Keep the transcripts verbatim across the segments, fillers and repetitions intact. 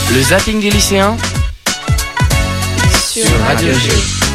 Le zapping des lycéens sur Radio G.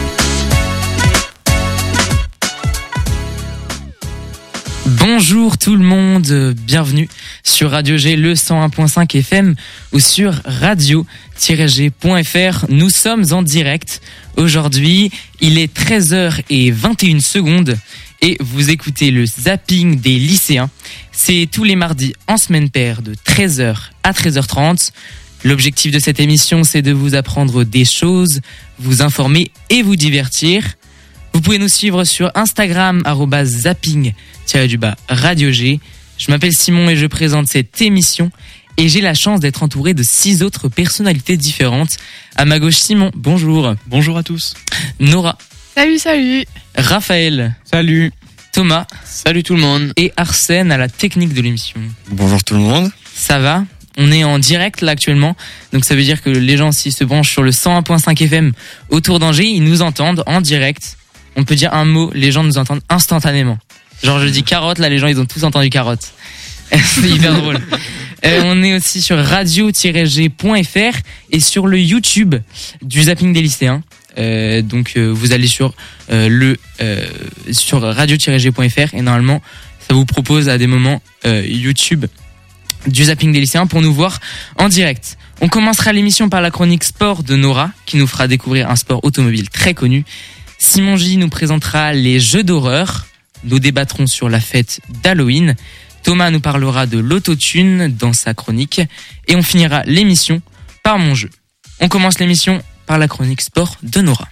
Bonjour tout le monde, bienvenue sur Radio G, le cent un virgule cinq F M ou sur radio tiret g point f r. Nous sommes en direct. Aujourd'hui, il est treize heures vingt et une secondes et vous écoutez le zapping des lycéens. C'est tous les mardis en semaine paire de treize heures à treize heures trente. L'objectif de cette émission, c'est de vous apprendre des choses, vous informer et vous divertir. Vous pouvez nous suivre sur Instagram, arobase zapping, tiré du bas, Radio G. Je m'appelle Simon et je présente cette émission. Et j'ai la chance d'être entouré de six autres personnalités différentes. À ma gauche, Simon, bonjour. Bonjour à tous. Nora. Salut, salut. Raphaël. Salut. Thomas. Salut tout le monde. Et Arsène à la technique de l'émission. Bonjour tout le monde. Ça va ? On est en direct là actuellement, donc ça veut dire que les gens, s'ils se branchent sur le cent un virgule cinq F M autour d'Angers, ils nous entendent en direct. On peut dire un mot, les gens nous entendent instantanément. Genre je dis carotte, là les gens ils ont tous entendu carotte. C'est hyper drôle. Euh, on est aussi sur radio tiret g point f r et sur le YouTube du zapping des lycéens. Euh, donc euh, vous allez sur euh, le euh, sur radio tiret g point f r et normalement ça vous propose à des moments euh, YouTube du zapping des lycéens pour nous voir en direct. On commencera l'émission par la chronique sport de Nora qui nous fera découvrir un sport automobile très connu. Simon J nous présentera les jeux d'horreur. Nous débattrons sur la fête d'Halloween. Thomas nous parlera de l'autotune dans sa chronique. Et on finira l'émission par mon jeu. On commence l'émission par la chronique sport de Nora.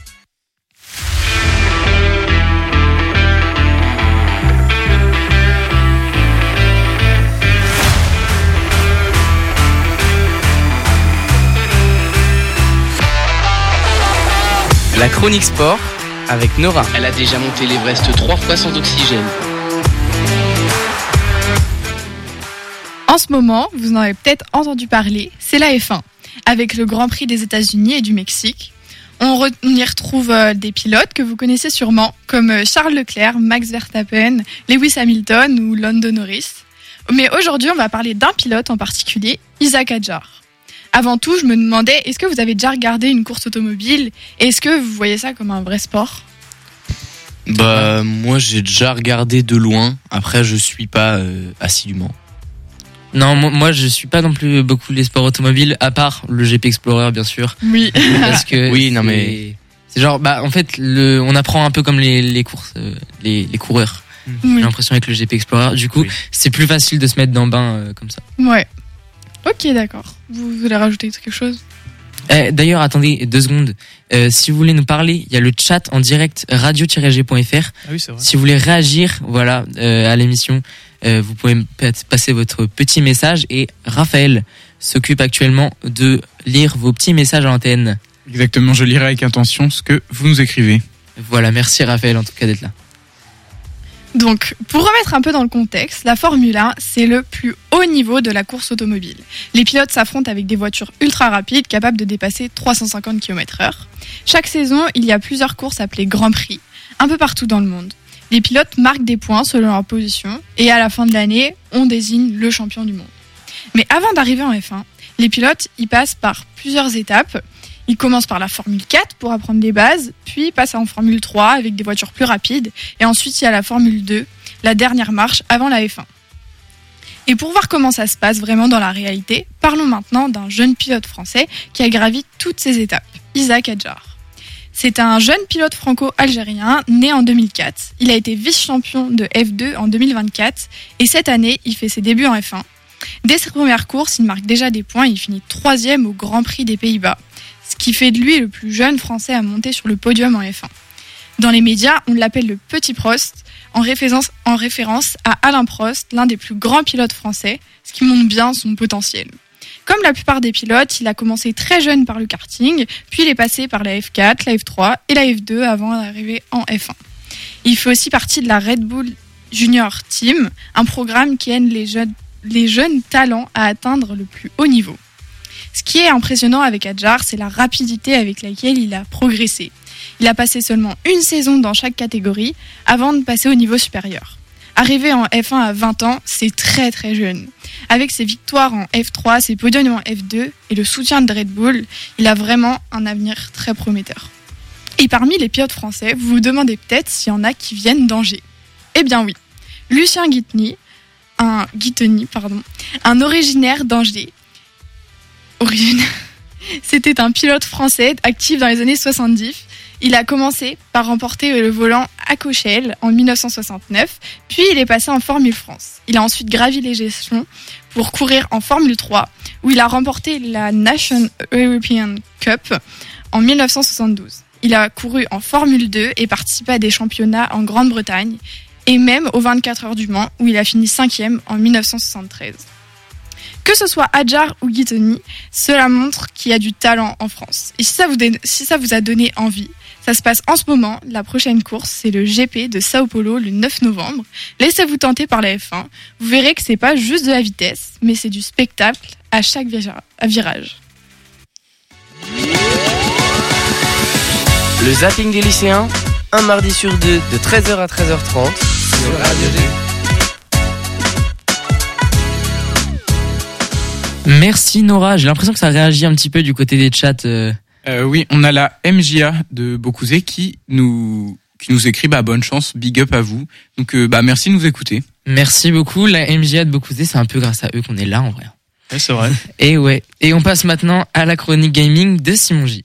La chronique sport avec Nora. Elle a déjà monté l'Everest trois fois sans oxygène. En ce moment, vous en avez peut-être entendu parler, c'est la F un. Avec le Grand Prix des États-Unis et du Mexique, on, re- on y retrouve euh, des pilotes que vous connaissez sûrement, comme euh, Charles Leclerc, Max Verstappen, Lewis Hamilton ou Lando Norris. Mais aujourd'hui, on va parler d'un pilote en particulier, Isack Hadjar. Avant tout, je me demandais, est-ce que vous avez déjà regardé une course automobile ? Et est-ce que vous voyez ça comme un vrai sport ? Bah moi j'ai déjà regardé de loin. Après je suis pas euh, assidûment. Non, moi, moi je suis pas non plus beaucoup les sports automobiles, à part le G P Explorer bien sûr. Oui. Parce que Oui, non, c'est- mais- c'est genre bah en fait le on apprend un peu comme les les courses euh, les les coureurs. Oui. J'ai l'impression avec le G P Explorer. Du coup, Oui. c'est plus facile de se mettre dans le bain euh, comme ça. Ouais. Ok, d'accord. Vous voulez rajouter quelque chose ? Eh, d'ailleurs, attendez deux secondes. Euh, si vous voulez nous parler, il y a le chat en direct radio tiret g point f r. Ah oui, c'est vrai. Si vous voulez réagir, voilà, euh, à l'émission, euh, vous pouvez me pa- passer votre petit message et Raphaël s'occupe actuellement de lire vos petits messages à l'antenne. Exactement, je lirai avec attention ce que vous nous écrivez. Voilà, merci Raphaël en tout cas d'être là. Donc, pour remettre un peu dans le contexte, la Formule un, c'est le plus haut niveau de la course automobile. Les pilotes s'affrontent avec des voitures ultra rapides capables de dépasser trois cent cinquante kilomètres heure. Chaque saison, il y a plusieurs courses appelées Grand Prix, un peu partout dans le monde. Les pilotes marquent des points selon leur position et à la fin de l'année, on désigne le champion du monde. Mais avant d'arriver en F un, les pilotes y passent par plusieurs étapes. Ils commencent par la Formule quatre pour apprendre les bases, puis passent en Formule trois avec des voitures plus rapides, et ensuite il y a la Formule deux, la dernière marche avant la F un. Et pour voir comment ça se passe vraiment dans la réalité, parlons maintenant d'un jeune pilote français qui a gravi toutes ces étapes, Isack Hadjar. C'est un jeune pilote franco-algérien né en deux mille quatre. Il a été vice-champion de F deux en deux mille vingt-quatre, et cette année, il fait ses débuts en F un. Dès ses premières courses, il marque déjà des points et il finit troisième au Grand Prix des Pays-Bas, ce qui fait de lui le plus jeune Français à monter sur le podium en F un. Dans les médias, on l'appelle le Petit Prost, en référence, en référence à Alain Prost, l'un des plus grands pilotes français, ce qui montre bien son potentiel. Comme la plupart des pilotes, il a commencé très jeune par le karting, puis il est passé par la F quatre, la F trois et la F deux avant d'arriver en F un. Il fait aussi partie de la Red Bull Junior Team, un programme qui aide les jeunes, les jeunes talents à atteindre le plus haut niveau. Ce qui est impressionnant avec Hadjar, c'est la rapidité avec laquelle il a progressé. Il a passé seulement une saison dans chaque catégorie avant de passer au niveau supérieur. Arrivé en F un à vingt ans, c'est très très jeune. Avec ses victoires en F trois, ses podiums en F deux et le soutien de Red Bull, il a vraiment un avenir très prometteur. Et parmi les pilotes français, vous vous demandez peut-être s'il y en a qui viennent d'Angers. Eh bien oui, Lucien Guiteny, un Guiteny, pardon, un originaire d'Angers. Originaire. C'était un pilote français actif dans les années soixante-dix. Il a commencé par remporter le volant à Cochelle en dix-neuf cent soixante-neuf, puis il est passé en Formule France. Il a ensuite gravi les échelons pour courir en Formule trois, où il a remporté la Nation European Cup en dix-neuf cent soixante-douze. Il a couru en Formule deux et participé à des championnats en Grande-Bretagne, et même aux vingt-quatre heures du Mans, où il a fini cinquième en dix-neuf cent soixante-treize. Que ce soit Hadjar ou Guiteny, cela montre qu'il y a du talent en France. Et si ça vous, dé- si ça vous a donné envie, ça se passe en ce moment. La prochaine course, c'est le G P de Sao Paulo le neuf novembre. Laissez-vous tenter par la F un. Vous verrez que c'est pas juste de la vitesse, mais c'est du spectacle à chaque vira- à virage. Le zapping des lycéens, un mardi sur deux de treize heures à treize heures trente sur Radio G. Merci Nora, j'ai l'impression que ça réagit un petit peu du côté des chats. Euh... Euh, oui, on a la M J A de Beaucouzé qui nous qui nous écrit bah bonne chance, big up à vous. Donc euh, bah merci de nous écouter. Merci beaucoup, la M J A de Beaucouzé, c'est un peu grâce à eux qu'on est là en vrai. Ouais, c'est vrai. Et ouais, et on passe maintenant à la chronique gaming de Simon J.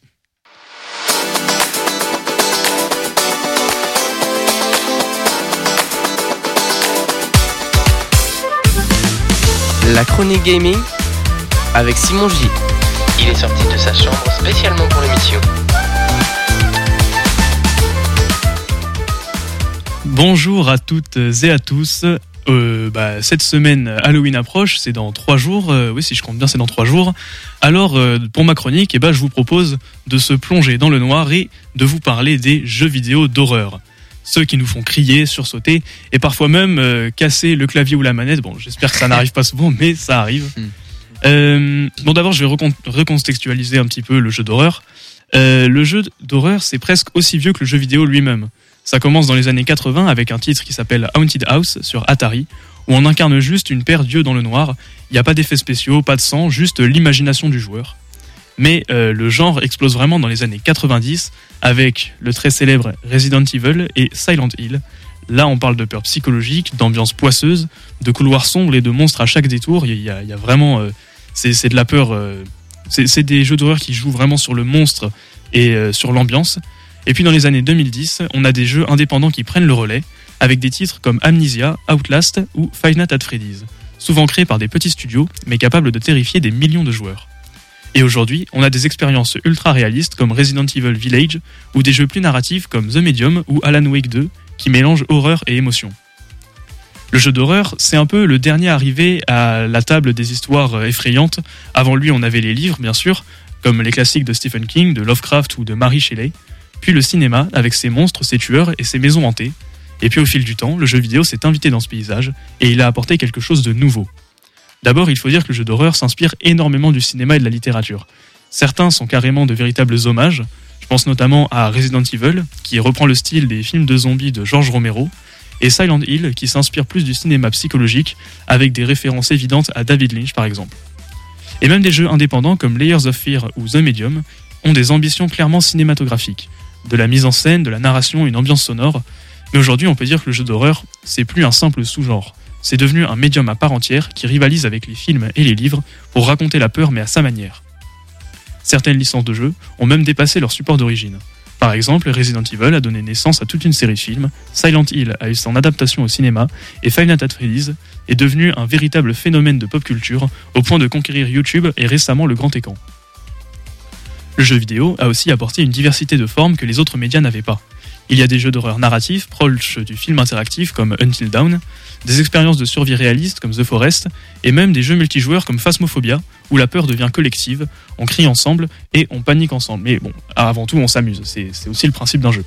La chronique gaming avec Simon J. Il est sorti de sa chambre spécialement pour l'émission. Bonjour à toutes et à tous. Euh, bah, cette semaine, Halloween approche, c'est dans trois jours. Euh, oui, si je compte bien, c'est dans trois jours. Alors, euh, pour ma chronique, eh ben, je vous propose de se plonger dans le noir et de vous parler des jeux vidéo d'horreur. Ceux qui nous font crier, sursauter et parfois même euh, casser le clavier ou la manette. Bon, j'espère que ça n'arrive pas souvent, mais ça arrive. Mm. Euh, bon, d'abord, je vais recon- recontextualiser un petit peu le jeu d'horreur. Euh, le jeu d'horreur, c'est presque aussi vieux que le jeu vidéo lui-même. Ça commence dans les années quatre-vingts avec un titre qui s'appelle Haunted House sur Atari, où on incarne juste une paire d'yeux dans le noir. Il n'y a pas d'effets spéciaux, pas de sang, juste l'imagination du joueur. Mais euh, le genre explose vraiment dans les années quatre-vingt-dix avec le très célèbre Resident Evil et Silent Hill. Là, on parle de peur psychologique, d'ambiance poisseuse, de couloirs sombres et de monstres à chaque détour. Il y a, il y a vraiment... Euh, c'est, c'est de la peur... Euh, c'est, c'est des jeux d'horreur qui jouent vraiment sur le monstre et euh, sur l'ambiance. Et puis dans les années deux mille dix, on a des jeux indépendants qui prennent le relais, avec des titres comme Amnesia, Outlast ou Five Nights at Freddy's, souvent créés par des petits studios, mais capables de terrifier des millions de joueurs. Et aujourd'hui, on a des expériences ultra réalistes comme Resident Evil Village, ou des jeux plus narratifs comme The Medium ou Alan Wake deux, qui mélangent horreur et émotion. Le jeu d'horreur, c'est un peu le dernier arrivé à la table des histoires effrayantes. Avant lui, on avait les livres, bien sûr, comme les classiques de Stephen King, de Lovecraft ou de Mary Shelley. Puis le cinéma, avec ses monstres, ses tueurs et ses maisons hantées. Et puis au fil du temps, le jeu vidéo s'est invité dans ce paysage, et il a apporté quelque chose de nouveau. D'abord, il faut dire que le jeu d'horreur s'inspire énormément du cinéma et de la littérature. Certains sont carrément de véritables hommages. Je pense notamment à Resident Evil, qui reprend le style des films de zombies de George Romero, et Silent Hill, qui s'inspire plus du cinéma psychologique, avec des références évidentes à David Lynch par exemple. Et même des jeux indépendants comme Layers of Fear ou The Medium ont des ambitions clairement cinématographiques. De la mise en scène, de la narration, une ambiance sonore. Mais aujourd'hui, on peut dire que le jeu d'horreur, c'est plus un simple sous-genre. C'est devenu un médium à part entière qui rivalise avec les films et les livres pour raconter la peur mais à sa manière. Certaines licences de jeux ont même dépassé leur support d'origine. Par exemple, Resident Evil a donné naissance à toute une série de films, Silent Hill a eu son adaptation au cinéma, et Five Nights at Freddy's est devenu un véritable phénomène de pop culture au point de conquérir YouTube et récemment le grand écran. Le jeu vidéo a aussi apporté une diversité de formes que les autres médias n'avaient pas. Il y a des jeux d'horreur narratifs proches du film interactif comme Until Dawn, des expériences de survie réalistes comme The Forest, et même des jeux multijoueurs comme Phasmophobia, où la peur devient collective, on crie ensemble et on panique ensemble. Mais bon, avant tout, on s'amuse, c'est, c'est aussi le principe d'un jeu.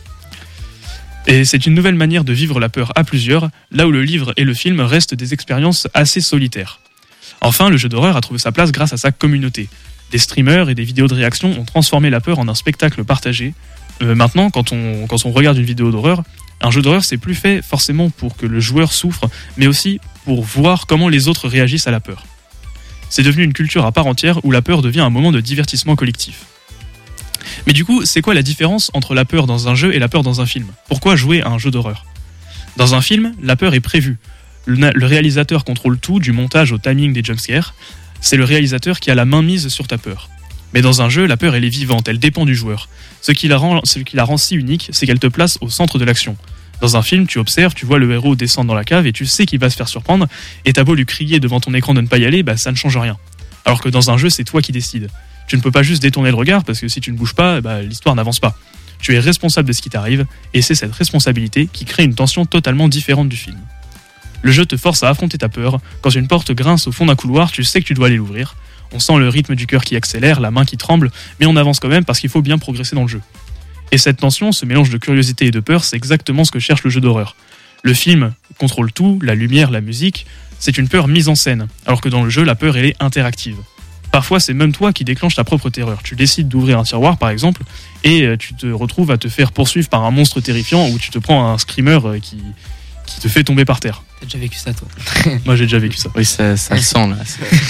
Et c'est une nouvelle manière de vivre la peur à plusieurs, là où le livre et le film restent des expériences assez solitaires. Enfin, le jeu d'horreur a trouvé sa place grâce à sa communauté. Des streamers et des vidéos de réaction ont transformé la peur en un spectacle partagé. Euh, maintenant, quand on, quand on regarde une vidéo d'horreur, Un jeu d'horreur, c'est plus fait forcément pour que le joueur souffre, mais aussi pour voir comment les autres réagissent à la peur. C'est devenu une culture à part entière où la peur devient un moment de divertissement collectif. Mais du coup, c'est quoi la différence entre la peur dans un jeu et la peur dans un film ? Pourquoi jouer à un jeu d'horreur ? Dans un film, la peur est prévue. Le, le réalisateur contrôle tout, du montage au timing des jumpscares. C'est le réalisateur qui a la main mise sur ta peur. Mais dans un jeu, la peur, elle est vivante, elle dépend du joueur. Ce qui la rend, ce qui la rend si unique, c'est qu'elle te place au centre de l'action. Dans un film, tu observes, tu vois le héros descendre dans la cave et tu sais qu'il va se faire surprendre, et t'as beau lui crier devant ton écran de ne pas y aller, bah ça ne change rien. Alors que dans un jeu, c'est toi qui décides. Tu ne peux pas juste détourner le regard, parce que si tu ne bouges pas, bah, l'histoire n'avance pas. Tu es responsable de ce qui t'arrive, et c'est cette responsabilité qui crée une tension totalement différente du film. Le jeu te force à affronter ta peur. Quand une porte grince au fond d'un couloir, tu sais que tu dois aller l'ouvrir. On sent le rythme du cœur qui accélère, la main qui tremble, mais on avance quand même parce qu'il faut bien progresser dans le jeu. Et cette tension, ce mélange de curiosité et de peur, c'est exactement ce que cherche le jeu d'horreur. Le film contrôle tout, la lumière, la musique, c'est une peur mise en scène, alors que dans le jeu, la peur, elle est interactive. Parfois, c'est même toi qui déclenches ta propre terreur. Tu décides d'ouvrir un tiroir, par exemple, et tu te retrouves à te faire poursuivre par un monstre terrifiant ou tu te prends un screamer qui, qui te fait tomber par terre. T'as déjà vécu ça, toi ? Moi, j'ai déjà vécu ça. Oui, ça, ça le sent, là.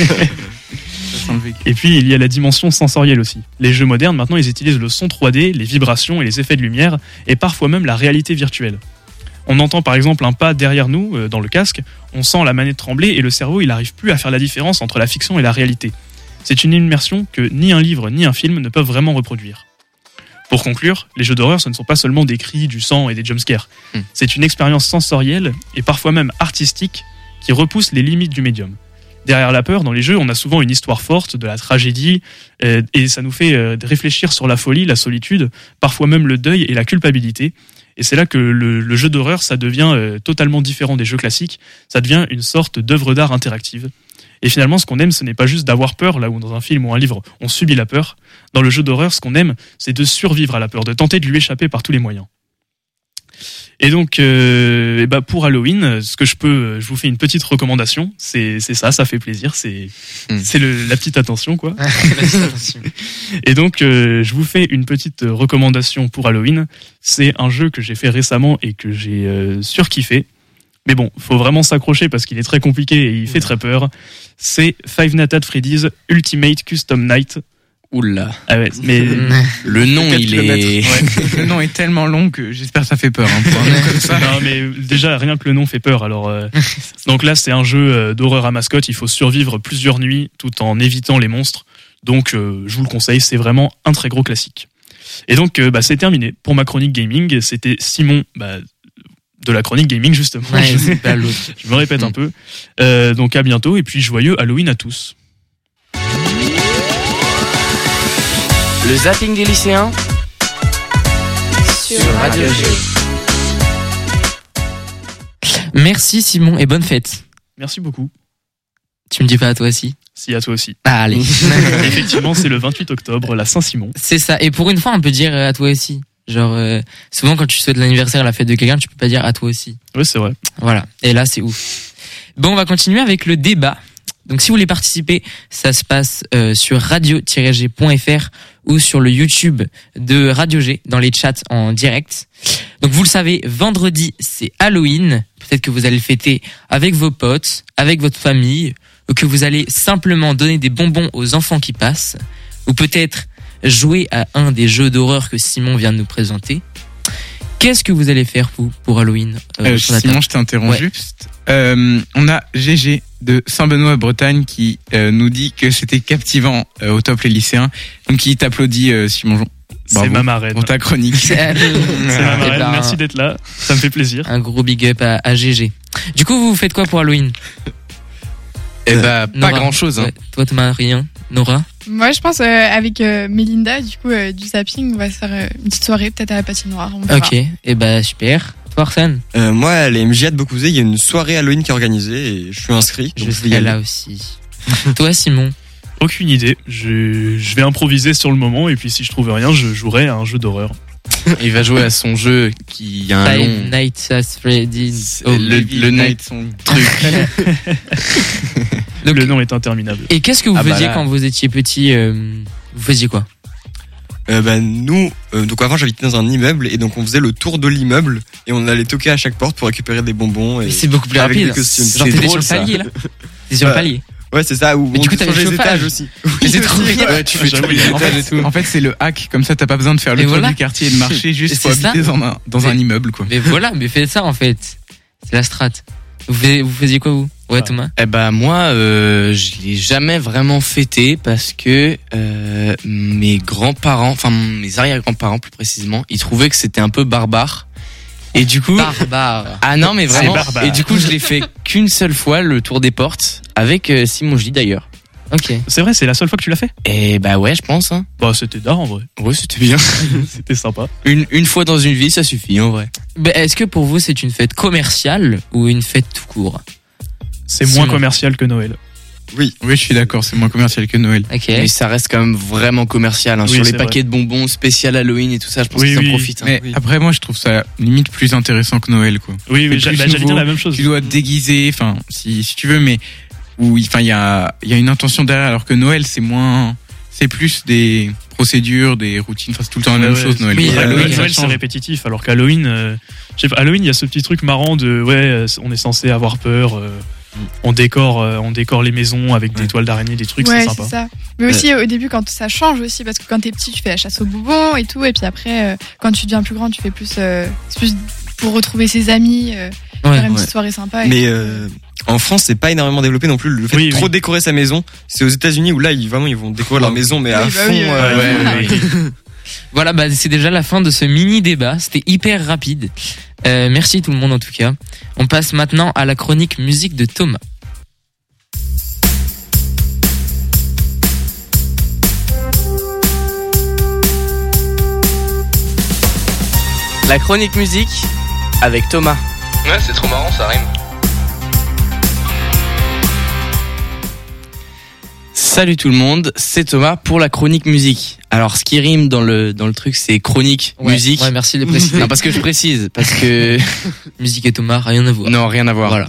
Et puis il y a la dimension sensorielle aussi. Les jeux modernes maintenant ils utilisent le son trois D, les vibrations et les effets de lumière, et parfois même la réalité virtuelle. On entend par exemple un pas derrière nous euh, dans le casque, on sent la manette trembler et le cerveau il n'arrive plus à faire la différence entre la fiction et la réalité. C'est une immersion que ni un livre ni un film ne peuvent vraiment reproduire. Pour conclure, les jeux d'horreur ce ne sont pas seulement des cris, du sang et des jumpscares. Mmh. C'est une expérience sensorielle et parfois même artistique qui repousse les limites du médium. Derrière la peur, dans les jeux, on a souvent une histoire forte, de la tragédie, euh, et ça nous fait euh, réfléchir sur la folie, la solitude, parfois même le deuil et la culpabilité. Et c'est là que le, le jeu d'horreur, ça devient euh, totalement différent des jeux classiques, ça devient une sorte d'œuvre d'art interactive. Et finalement, ce qu'on aime, ce n'est pas juste d'avoir peur, là où dans un film ou un livre, on subit la peur. Dans le jeu d'horreur, ce qu'on aime, c'est de survivre à la peur, de tenter de lui échapper par tous les moyens. Et donc, euh, et bah pour Halloween, ce que je peux, je vous fais une petite recommandation. C'est, c'est ça, ça fait plaisir. C'est, mm. c'est le, la petite attention, quoi. Et donc, euh, je vous fais une petite recommandation pour Halloween. C'est un jeu que j'ai fait récemment et que j'ai euh, surkiffé. Mais bon, faut vraiment s'accrocher parce qu'il est très compliqué et il fait très peur. C'est Five Nights at Freddy's Ultimate Custom Night. Oula. Ah ouais, mais le nom il est ouais. Le nom est tellement long que j'espère que ça fait peur hein, pour un nom comme ça. Non mais déjà rien que le nom fait peur alors euh... donc là c'est un jeu d'horreur à mascotte, il faut survivre plusieurs nuits tout en évitant les monstres. Donc euh, je vous le conseille, c'est vraiment un très gros classique. Et donc euh, bah c'est terminé pour ma chronique gaming, c'était Simon bah de la chronique gaming justement. Ouais, je, c'est pas l'autre. je me répète un peu. Euh, donc à bientôt et puis joyeux Halloween à tous. Le zapping des lycéens sur Radio G. Merci Simon et bonne fête. Merci beaucoup. Tu me dis pas à toi aussi ? Si, à toi aussi. Ah, allez. Effectivement, c'est le vingt-huit octobre, la Saint-Simon. C'est ça. Et pour une fois, on peut dire à toi aussi. Genre, euh, souvent quand tu souhaites l'anniversaire, la fête de quelqu'un, tu peux pas dire à toi aussi. Oui, c'est vrai. Voilà. Et là, c'est ouf. Bon, on va continuer avec le débat. Donc, si vous voulez participer, ça se passe euh, sur radio tiret g point f r ou sur le YouTube de Radio G, dans les chats en direct. Donc, vous le savez, vendredi, c'est Halloween. Peut-être que vous allez le fêter avec vos potes, avec votre famille, ou que vous allez simplement donner des bonbons aux enfants qui passent, ou peut-être jouer à un des jeux d'horreur que Simon vient de nous présenter. Qu'est-ce que vous allez faire, vous, pour Halloween euh, euh, Simon, je t'interromps ouais. juste. Euh, on a G G de Saint-Benoît-Bretagne qui euh, nous dit que c'était captivant euh, au top les lycéens. Donc il t'applaudit, euh, Simon. Bravo. C'est ma marraine. Pour ta chronique. C'est ma marraine. Ben, merci d'être là. Ça me fait plaisir. Un gros big up à, à G G. Du coup, vous faites quoi pour Halloween ? Eh bah, pas grand chose. Hein. Ouais. Toi, Thomas, rien. Nora ? Moi, je pense euh, avec euh, Mélinda, du coup, euh, du zapping, on va se faire euh, une petite soirée, peut-être à la patinoire. On verra. Ok, et eh bah super. Toi, Arsène ? euh, Moi, à les M J A de Beaucouzé, il y a une soirée Halloween qui est organisée et je suis inscrit. Je serai là aussi. Toi, Simon ? Aucune idée. Je, je vais improviser sur le moment et puis si je trouve rien, je jouerai à un jeu d'horreur. Il va jouer à son jeu qui a un Five long... Nights at Freddy's. Oh, le, le night, son truc. Donc, le nom est interminable. Et qu'est-ce que vous ah faisiez bah quand vous étiez petit euh, Vous faisiez quoi ? Euh, bah, nous, euh, donc avant j'habitais dans un immeuble et donc on faisait le tour de l'immeuble et on allait toquer à chaque porte pour récupérer des bonbons. Et Mais c'est beaucoup plus avec rapide. des costumes. Genre C'est t'étais sur drôle, le ça. palier là. T'es sur le Ouais. palier. Ouais, c'est ça. Où Mais on du coup, t'avais changeait le les chauffage. étages aussi. Mais c'est trop bien. Ouais, tu fais J'avoue, tous les il y a- En étages et fait, tout. en fait, c'est le hack. Comme ça, t'as pas besoin de faire le Et tour voilà. du quartier et de marcher juste C'est pour ça. habiter dans un, dans un Mais- immeuble, quoi. Mais voilà, mais faites ça en fait. C'est la strat. Vous, faisiez- vous faisiez quoi vous? Ouais, Ah. Thomas. Eh ben moi, euh, je l'ai jamais vraiment fêté parce que euh, mes grands-parents, enfin mes arrière-grands-parents plus précisément, ils trouvaient que c'était un peu barbare. Et du coup, Barbare. ah non mais C'est vraiment. barbare. Et du coup, je l'ai fait qu'une seule fois le tour des portes avec euh, Simon J d'ailleurs. Ok. C'est vrai, c'est la seule fois que tu l'as fait. Et bah ouais, je pense. Hein. Bah, c'était d'art en vrai. Ouais, c'était bien. C'était sympa. Une une fois dans une vie, ça suffit en vrai. Bah, est-ce que pour vous c'est une fête commerciale ou une fête tout court? C'est Simon. moins commercial que Noël. Oui, je suis d'accord. C'est moins commercial que Noël. Ok. Mais ça reste quand même vraiment commercial. Hein. Oui, Sur les c'est paquets de bonbons spécial Halloween et tout ça, je pense Oui, qu'ils en oui. profitent. hein. Mais oui. après, moi, je trouve ça limite plus intéressant que Noël, quoi. Oui, C'est oui, j'a- plus bah, j'allais nouveau. dire la même chose. Tu dois te déguiser, enfin, si, si tu veux, mais où, enfin, il y a, il y a une intention derrière, alors que Noël, c'est moins, c'est plus des procédures, des routines, enfin, c'est tout le temps la Ouais, même ouais. chose, Noël. Oui, quoi. Ouais, Halloween, Noël, ça Noël, c'est change. répétitif, alors qu'Halloween, euh, je sais pas, Halloween, il y a ce petit truc marrant de ouais, euh, on est censé avoir peur, euh, on décore, euh, on décore les maisons avec des Ouais. toiles d'araignée, des trucs, Ouais, c'est c'est sympa. ça. Mais aussi au début quand ça change aussi parce que quand t'es petit tu fais la chasse aux bonbons et tout et puis après euh, quand tu deviens plus grand tu fais plus, euh, c'est plus pour retrouver ses amis, euh, Ouais. faire une ouais. petite soirée sympa. Et Mais euh, en France, c'est pas énormément développé non plus. Le fait Oui, de trop oui. décorer sa maison, c'est aux États-Unis où là, ils, vraiment, ils vont décorer leur maison, mais à Oui, bah fond. oui, ouais. euh, Ouais, ouais, ouais. Voilà, bah, c'est déjà la fin de ce mini débat. C'était hyper rapide. Euh, merci tout le monde en tout cas. On passe maintenant à la chronique musique de Thomas. La chronique musique avec Thomas. Ouais, c'est trop marrant, ça rime. Salut tout le monde, c'est Thomas pour la chronique musique. Alors ce qui rime dans le dans le truc c'est chronique Ouais, musique. Ouais, merci de le préciser. Non parce que je précise parce que Musique et Thomas, rien à voir. non rien à voir. Voilà.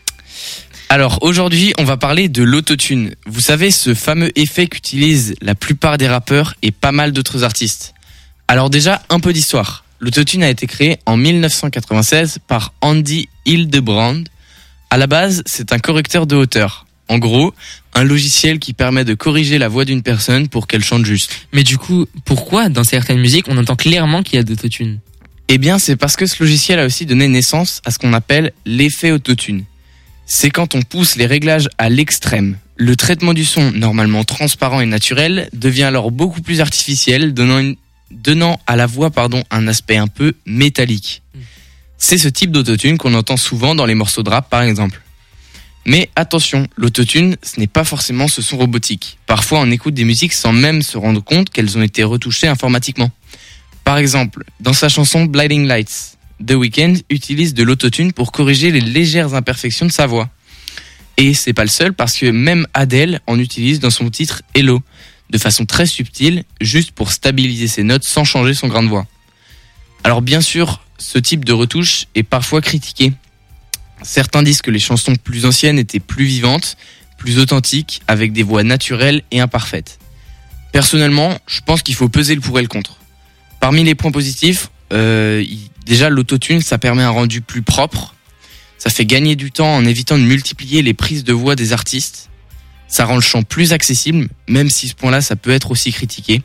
Alors aujourd'hui on va parler de l'autotune. Vous savez ce fameux effet qu'utilisent la plupart des rappeurs et pas mal d'autres artistes. Alors déjà un peu d'histoire. L'autotune a été créé en mille neuf cent quatre-vingt-seize par Andy Hildebrand. À la base c'est un correcteur de hauteur. En gros, un logiciel qui permet de corriger la voix d'une personne pour qu'elle chante juste. Mais du coup, pourquoi dans certaines musiques on entend clairement qu'il y a d'autotune? Eh bien, c'est parce que ce logiciel a aussi donné naissance à ce qu'on appelle l'effet autotune. C'est quand on pousse les réglages à l'extrême. Le traitement du son, normalement transparent et naturel, devient alors beaucoup plus artificiel, donnant, une- donnant à la voix pardon, un aspect un peu métallique. C'est ce type d'autotune qu'on entend souvent dans les morceaux de rap, par exemple. Mais attention, l'autotune, ce n'est pas forcément ce son robotique. Parfois, on écoute des musiques sans même se rendre compte qu'elles ont été retouchées informatiquement. Par exemple, dans sa chanson Blinding Lights, The Weeknd utilise de l'autotune pour corriger les légères imperfections de sa voix. Et c'est pas le seul parce que même Adele en utilise dans son titre Hello, de façon très subtile, juste pour stabiliser ses notes sans changer son grain de voix. Alors bien sûr, ce type de retouche est parfois critiqué. Certains disent que les chansons plus anciennes étaient plus vivantes, plus authentiques, avec des voix naturelles et imparfaites. Personnellement, je pense qu'il faut peser le pour et le contre. Parmi les points positifs, euh, il- déjà l'autotune, ça permet un rendu plus propre. Ça fait gagner du temps en évitant de multiplier les prises de voix des artistes. Ça rend le chant plus accessible, même si ce point-là, ça peut être aussi critiqué.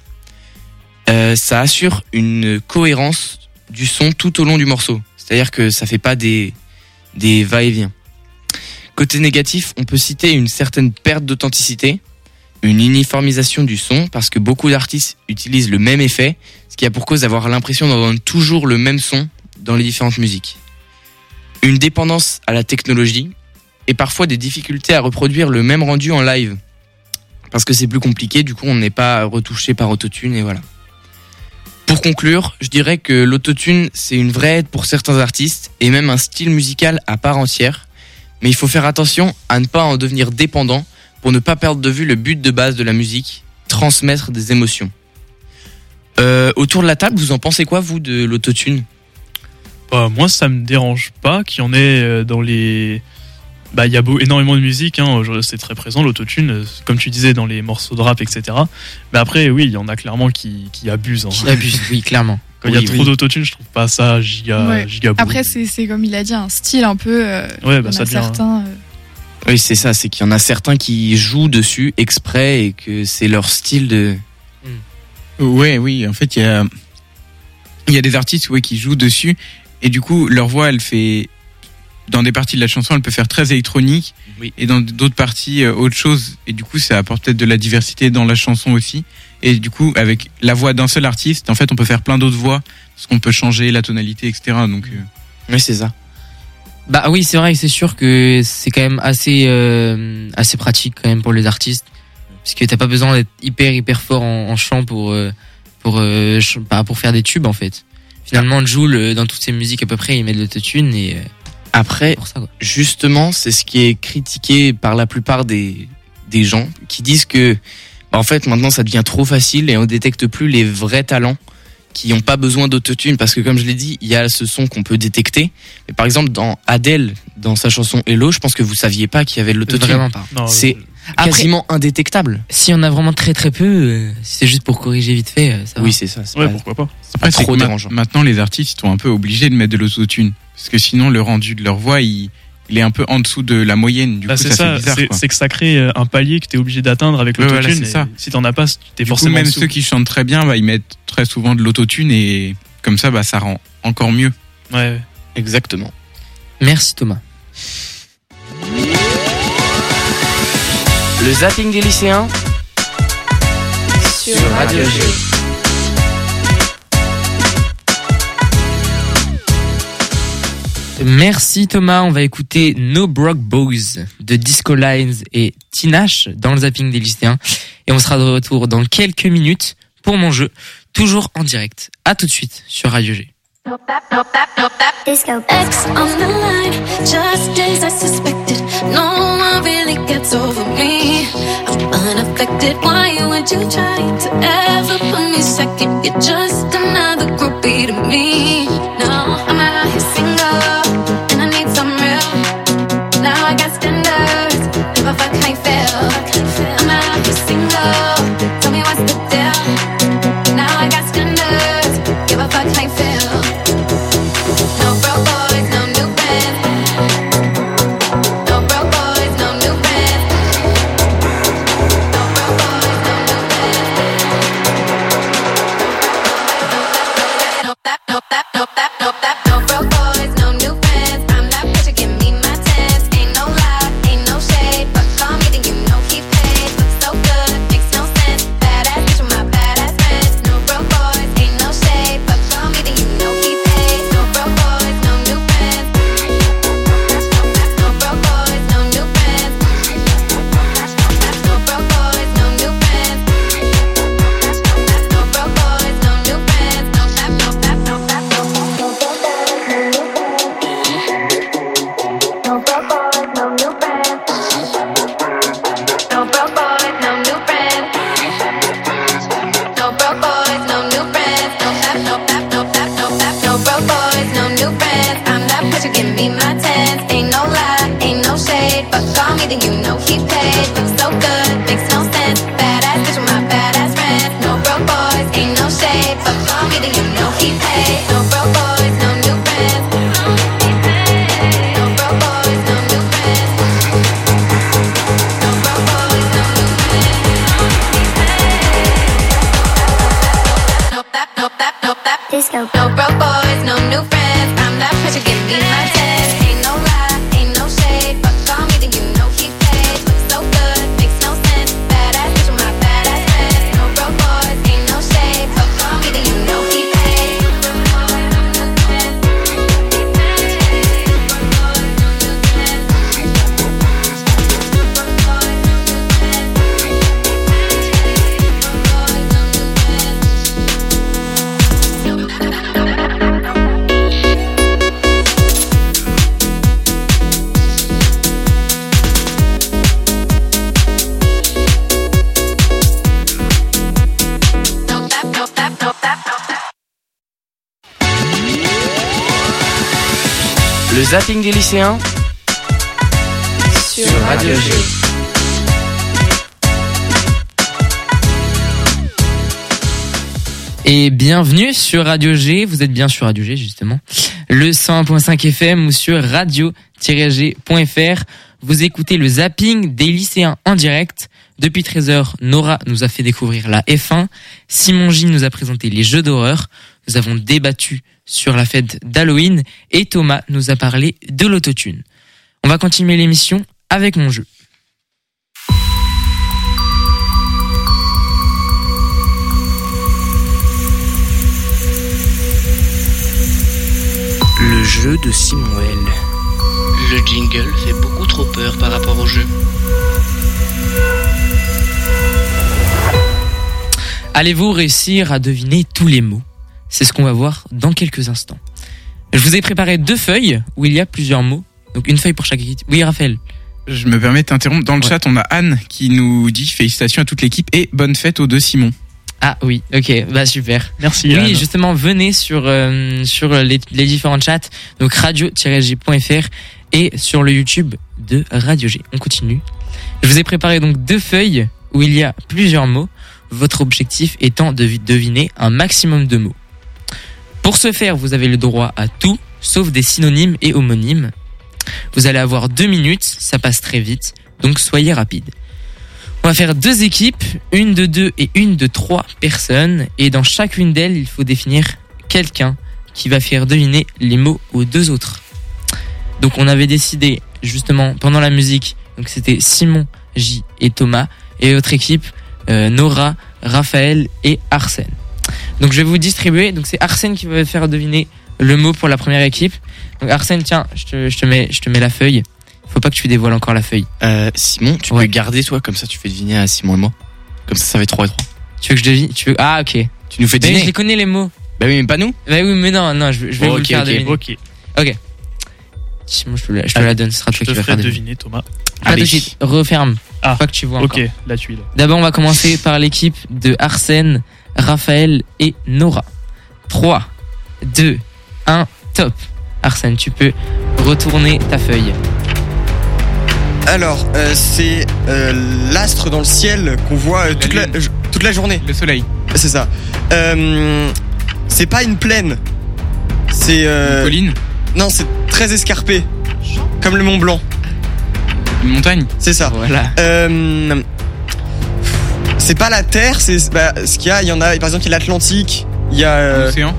Euh, ça assure une cohérence du son tout au long du morceau. C'est-à-dire que ça fait pas des, des va-et-vient. Côté négatif, on peut citer une certaine perte d'authenticité, une uniformisation du son, parce que beaucoup d'artistes utilisent le même effet, ce qui a pour cause d'avoir l'impression d'entendre toujours le même son dans les différentes musiques. Une dépendance à la technologie, et parfois des difficultés à reproduire le même rendu en live. Parce que c'est plus compliqué, du coup on n'est pas retouché par autotune, et voilà. Pour conclure, je dirais que l'autotune, c'est une vraie aide pour certains artistes, et même un style musical à part entière, mais il faut faire attention à ne pas en devenir dépendant, pour ne pas perdre de vue le but de base de la musique, transmettre des émotions. Euh, autour de la table, vous en pensez quoi, vous, de l'autotune ? Bah, moi, ça me dérange pas qu'il y en ait euh, dans les Bah, il y a beau, énormément de musique, hein, c'est très présent l'autotune, comme tu disais dans les morceaux de rap, et cetera. Mais après, oui, il y en a clairement qui, qui abusent. Hein. Qui abusent, oui, clairement. Quand il oui, y a oui. trop d'autotune, je trouve pas ça giga, Ouais. giga beau. Après, c'est, c'est comme il a dit, un style un peu. Euh, Ouais, bah, il y en ça a devient- certains. euh, Oui, c'est ça, c'est qu'il y en a certains qui jouent dessus exprès et que c'est leur style de. Ouais, oui, en fait, il y a, il y a des artistes ouais, qui jouent dessus et du coup, leur voix, elle fait, dans des parties de la chanson, elle peut faire très électronique Oui. et dans d'autres parties, euh, autre chose. Et du coup, ça apporte peut-être de la diversité dans la chanson aussi. Et du coup, avec la voix d'un seul artiste, en fait, on peut faire plein d'autres voix parce qu'on peut changer la tonalité, et cetera. Donc, euh, Oui, c'est ça. Bah oui, c'est vrai que c'est sûr que c'est quand même assez euh, assez pratique quand même pour les artistes, parce que t'as pas besoin d'être hyper hyper fort en, en chant pour euh, pour euh, ch- bah, pour faire des tubes en fait. Finalement, Jul euh, dans toutes ses musiques à peu près, il met de l'autotune et euh, Après, pour ça quoi. justement, c'est ce qui est critiqué par la plupart des, des gens qui disent que, bah, en fait, maintenant, ça devient trop facile et on détecte plus les vrais talents qui n'ont pas besoin d'autotune parce que, comme je l'ai dit, il y a ce son qu'on peut détecter. Mais par exemple, dans Adele, dans sa chanson Hello, je pense que vous saviez pas qu'il y avait de l'autotune. Vraiment pas. Non, C'est Après, quasiment indétectable. si on a vraiment très très peu, euh, si c'est juste pour corriger vite fait, euh, ça va. Oui, c'est ça. C'est ouais, pas- pourquoi pas. après, c'est trop que ma- dérangeant. maintenant, les artistes, ils sont un peu obligés de mettre de l'autotune parce que sinon, le rendu de leur voix, il, il est un peu en dessous de la moyenne. Du Bah, coup, c'est ça, ça, fait bizarre. c'est, quoi. c'est que ça crée euh, un palier que t'es obligé d'atteindre avec Ouais, l'autotune. voilà, c'est et ça. Si t'en as pas, t'es Du coup, forcément même en dessous. ceux qui chantent très bien, bah, ils mettent très souvent de l'autotune et comme ça, bah, ça rend encore mieux. Ouais. Exactement. Merci Thomas. Le zapping des lycéens sur Radio G. Merci Thomas, on va écouter No Broke Boys de Disco Lines et Tinashe dans le zapping des lycéens. Et on sera de retour dans quelques minutes pour mon jeu, toujours en direct. À tout de suite sur Radio G. Disco X on the line, just as I suspected. No one really gets over me. I'm unaffected. Why would you try to ever put me second? You're just another groupie to me. No, I'm out here single, and I need some real. Now I got standards. If I fuck, I fail. I'm out here single. Tell me what's the deal. Now I got standards. Give a fuck, I fail. No broke boys, no new bands. No broke boys, no new bands. No broke boys, no new bands. No that, no that, no that, no that. No broke boys, no new bands. I'm that bitch, give me my tens. Ain't no lie, ain't no shade. But call me, then you know he paid. Looks so good, makes no sense. Badass bitch with my badass friends. No broke boys, ain't no shade. But call me, then you know he paid. No broke boys, no new bands. No broke boys, no new bands. No broke boys, no new bands. No broke boys, no new bands. No that, no that, no that, no that. No broke boys, no new bands. No broke boys, no new bands. No broke boys, no new bands. No that, no that, no that, no that. No broke boys, no new bands. I'm that bitch, you give me my tens. Ain't no lie, ain't no shade. But call me, then you know he paid. Looks so good, makes no sense. Badass bitch with my badass friends. No broke boys, ain't no shade. But call me, then you know he paid. No broke boys, no new bands. No broke boys, no new bands. No broke boys, no new bands. No that, no that, no that. Disco. No broke boys, no new friends. I'm that bitch, you give me my tens. Ain't no lie, ain't no shade. But call me, then you know he paid. Looks so good, makes no sense. Badass bitch with my badass friends. No broke boys, ain't no shade. But call me, then you know he paid. No that, no that, no that, no that. Le zapping des lycéens sur Radio G. Et bienvenue sur Radio G, vous êtes bien sur Radio G justement, le cent un point cinq F M ou sur radio tiret g point f r. Vous écoutez le zapping des lycéens en direct. Depuis treize heures, Nora nous a fait découvrir la F un, Simon J nous a présenté les jeux d'horreur, nous avons débattu sur la fête d'Halloween et Thomas nous a parlé de l'autotune. On va continuer l'émission avec mon jeu. Le jeu de Simuel. Le jingle fait beaucoup trop peur par rapport au jeu. Allez-vous réussir à deviner tous les mots ? C'est ce qu'on va voir dans quelques instants. Je vous ai préparé deux feuilles où il y a plusieurs mots. Donc une feuille pour chaque équipe. Oui, Raphaël. Je me permets de t'interrompre. Dans le Ouais. chat, on a Anne qui nous dit félicitations à toute l'équipe et bonne fête aux deux Simon. Ah oui, ok, bah super. Merci. Oui, Anne. justement, venez sur euh, sur les, les différents chats, donc radio tiret g point f r et sur le YouTube de Radio G. On continue. Je vous ai préparé donc deux feuilles où il y a plusieurs mots. Votre objectif étant de deviner un maximum de mots. Pour ce faire, vous avez le droit à tout, sauf des synonymes et homonymes. Vous allez avoir deux minutes, ça passe très vite, donc soyez rapide. On va faire deux équipes, une de deux et une de trois personnes, et dans chacune d'elles, il faut définir quelqu'un qui va faire deviner les mots aux deux autres. Donc on avait décidé justement pendant la musique, donc c'était Simon, J et Thomas, et votre équipe, euh, Nora, Raphaël et Arsène. Donc je vais vous distribuer, donc c'est Arsène qui va faire deviner le mot pour la première équipe. Donc Arsène, tiens, je te, je te mets, je te mets la feuille. Faut pas que tu dévoiles encore la feuille. Euh, Simon, tu Ouais. peux garder toi, comme ça tu fais deviner à Simon et moi. Comme ça, ça fait trois et trois. Tu veux que je devine? Tu veux? Ah, ok. Tu nous fais Mais deviner. je les connais les mots. Bah oui, mais pas nous. Bah oui, mais non, non, je, je vais Oh, vous le ok, faire ok, deviner. Ok. Ok. Simon, je te la, je te Allez, la donne, ce sera Je toi te qui vas ferai faire deviner. deviner, Thomas. Pas tout Allez. de suite, referme. Ah. Pas que tu vois encore. Ok, la tuile. D'abord, on va commencer par l'équipe de Arsène, Raphaël et Nora. trois, deux, un, top. Arsène, tu peux retourner ta feuille. Alors, euh, c'est euh, l'astre dans le ciel qu'on voit euh, toute, la, lune. euh, toute la journée. Le soleil. C'est ça. Euh, c'est pas une plaine. C'est. euh, Colline. non, c'est très escarpé. Comme le Mont Blanc. Une montagne. C'est ça. Voilà. Euh, c'est pas la Terre, c'est bah, ce qu'il y a. Il y en a. Par exemple, il y a l'Atlantique. Il y a. euh, L'océan.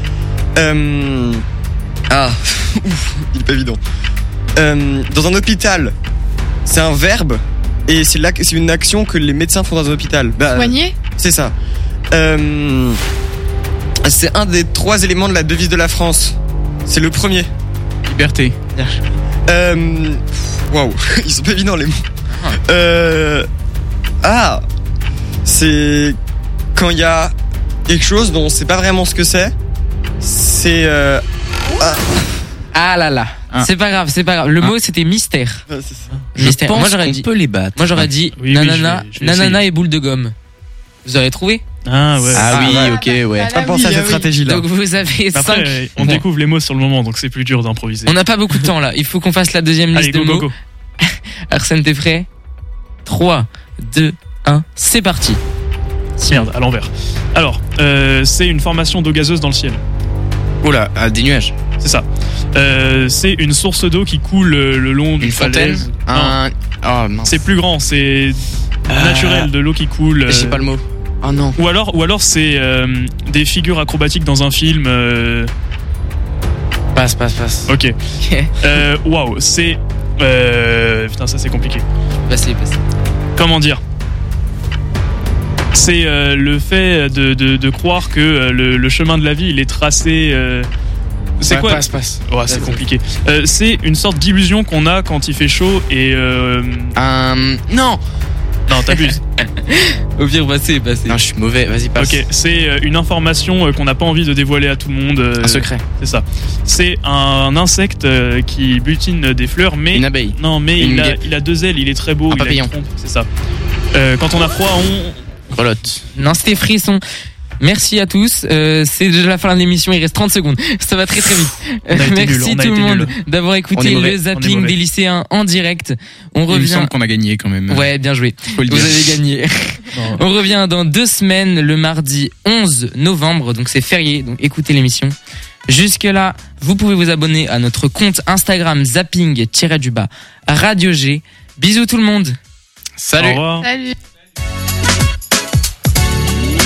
euh, ah, ouf, il est pas évident. Euh, dans un hôpital, c'est un verbe et c'est là que c'est une action que les médecins font dans un hôpital. Bah, Soigner. c'est ça. Euh, c'est un des trois éléments de la devise de la France. C'est le premier. Liberté. Euh, Waouh, ils sont pas évidents les mots. Euh, ah, c'est quand il y a quelque chose dont on sait pas vraiment ce que c'est. C'est euh, ah, Ah là là. Un. C'est pas grave, c'est pas grave. Le Un. mot, c'était mystère. ouais, c'est ça. Je Mystère. pense Moi, j'aurais qu'on dit, peut les battre. moi, j'aurais dit Oui, oui, nanana, je vais- je vais nanana essayer. et boule de gomme. Vous aurez trouvé? Ah ouais. Ah oui, ouais. ok, ouais. Ah, Pas là, pensé oui, à ah cette oui. stratégie-là. Donc vous avez Après, cinq. euh, on Bon. découvre les mots sur le moment, donc c'est plus dur d'improviser. On n'a pas beaucoup de temps là. Il faut qu'on fasse la deuxième Allez, liste go, de go, mots. go. Arsène, t'es prêt? trois, deux, un, c'est parti. Merde, à l'envers. Alors, euh, c'est une formation d'eau gazeuse dans le ciel. Oh là, ah, des nuages. C'est ça. Euh, c'est une source d'eau qui coule euh, le long d'une Une fontaine. falaise. Non, Un. Oh mince. c'est plus grand, c'est Euh, naturel, de l'eau qui coule. Je sais euh, pas le mot. Oh non. Ou alors, ou alors c'est euh, des figures acrobatiques dans un film. euh, Passe, passe, passe. Ok. Euh, Waouh, c'est. euh, Putain, ça c'est compliqué. Passez, passez. Comment dire? C'est euh, le fait de, de, de croire que euh, le, le chemin de la vie il est tracé. euh, C'est Ouais, quoi? Passe, passe. Ouais, c'est compliqué. Euh, c'est une sorte d'illusion qu'on a quand il fait chaud et. Euh... Un. Non. Non, t'abuses. Au pire, passez, passez. Non, je suis mauvais. Vas-y, passe. Ok, c'est euh, une information euh, qu'on n'a pas envie de dévoiler à tout le monde. euh, Un secret. C'est ça. C'est un insecte euh, qui butine des fleurs, mais. Une abeille. Non, mais Une il a, guêpe. il a deux ailes, il est très beau. Un il a papillon. une trompe, c'est ça. Euh, quand on a froid, on. Grelotte. Non, c'était frisson. Merci à tous. Euh, c'est déjà la fin de l'émission. Il reste trente secondes. Ça va très très vite. On a été Merci nuls, on a tout été le monde nuls. d'avoir On est écouté mauvais, le on est zapping mauvais. des lycéens en direct. On Il me revient. semble qu'on a gagné quand même. Ouais, bien joué. Faut le Vous dire. avez gagné. Non. On revient dans deux semaines, le mardi onze novembre. Donc c'est férié. Donc écoutez l'émission. Jusque là, vous pouvez vous abonner à notre compte Instagram zapping-du-bas Radio G. Bisous tout le monde. Salut. Au revoir. Salut.